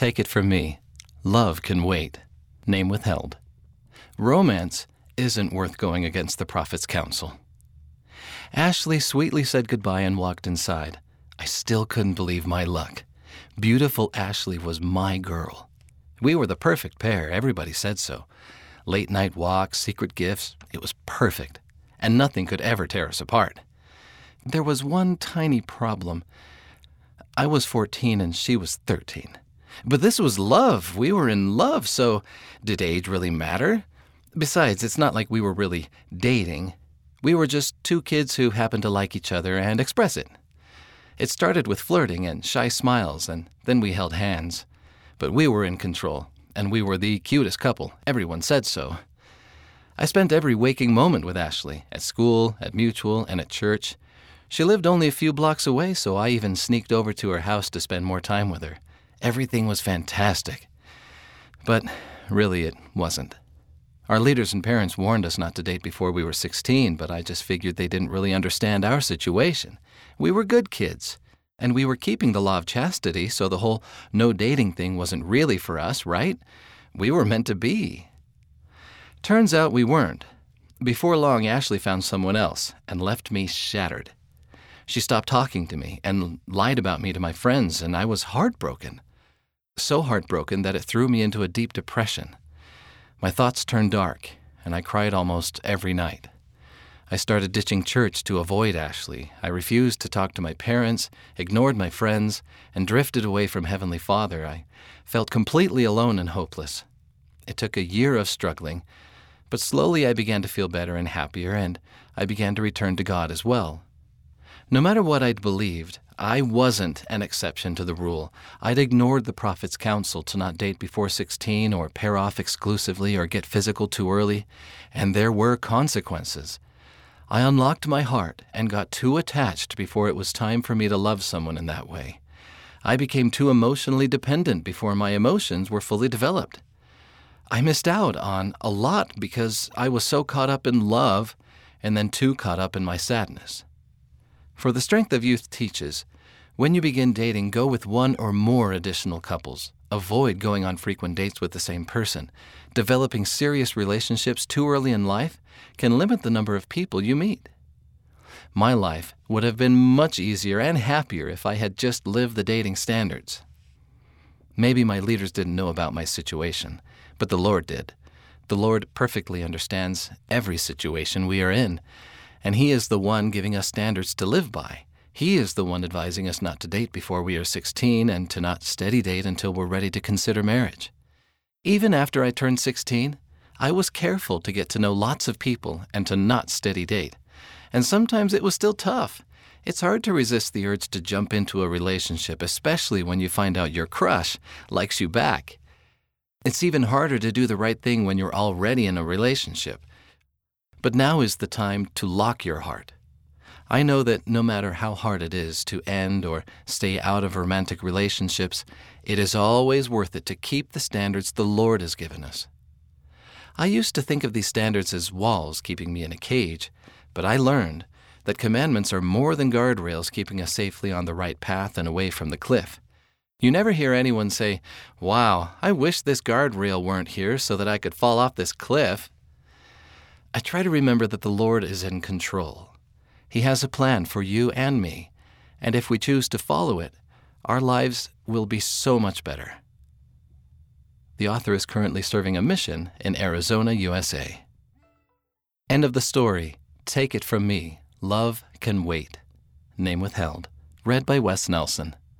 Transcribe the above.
Take it from me. Love can wait. Name withheld. Romance isn't worth going against the prophet's counsel. Ashley sweetly said goodbye and walked inside. I still couldn't believe my luck. Beautiful Ashley was my girl. We were the perfect pair, everybody said so. Late night walks, secret gifts, it was perfect, and nothing could ever tear us apart. There was one tiny problem. I was 14 and she was 13. But this was love. We were in love, so did age really matter? Besides, it's not like we were really dating. We were just two kids who happened to like each other and express it. It started with flirting and shy smiles, and then we held hands. But we were in control, and we were the cutest couple. Everyone said so. I spent every waking moment with Ashley, at school, at Mutual, and at church. She lived only a few blocks away, so I even sneaked over to her house to spend more time with her. Everything was fantastic. But really, it wasn't. Our leaders and parents warned us not to date before we were 16, but I just figured they didn't really understand our situation. We were good kids, and we were keeping the law of chastity, so the whole no dating thing wasn't really for us, right? We were meant to be. Turns out we weren't. Before long, Ashley found someone else and left me shattered. She stopped talking to me and lied about me to my friends, and I was heartbroken. So heartbroken that it threw me into a deep depression. My thoughts turned dark, and I cried almost every night. I started ditching church to avoid Ashley. I refused to talk to my parents, ignored my friends, and drifted away from Heavenly Father. I felt completely alone and hopeless. It took a year of struggling, but slowly I began to feel better and happier, and I began to return to God as well. No matter what I'd believed, I wasn't an exception to the rule. I'd ignored the prophet's counsel to not date before 16 or pair off exclusively or get physical too early, and there were consequences. I unlocked my heart and got too attached before it was time for me to love someone in that way. I became too emotionally dependent before my emotions were fully developed. I missed out on a lot because I was so caught up in love and then too caught up in my sadness. For the Strength of Youth teaches, when you begin dating, go with one or more additional couples. Avoid going on frequent dates with the same person. Developing serious relationships too early in life can limit the number of people you meet. My life would have been much easier and happier if I had just lived the dating standards. Maybe my leaders didn't know about my situation, but the Lord did. The Lord perfectly understands every situation we are in, and He is the one giving us standards to live by. He is the one advising us not to date before we are 16 and to not steady date until we're ready to consider marriage. Even after I turned 16, I was careful to get to know lots of people and to not steady date. And sometimes it was still tough. It's hard to resist the urge to jump into a relationship, especially when you find out your crush likes you back. It's even harder to do the right thing when you're already in a relationship. But now is the time to lock your heart. I know that no matter how hard it is to end or stay out of romantic relationships, it is always worth it to keep the standards the Lord has given us. I used to think of these standards as walls keeping me in a cage, but I learned that commandments are more than guardrails keeping us safely on the right path and away from the cliff. You never hear anyone say, "Wow, I wish this guardrail weren't here so that I could fall off this cliff." I try to remember that the Lord is in control. He has a plan for you and me, and if we choose to follow it, our lives will be so much better. The author is currently serving a mission in Arizona, USA. End of the story. Take it from me. Love can wait. Name withheld. Read by Wes Nelson.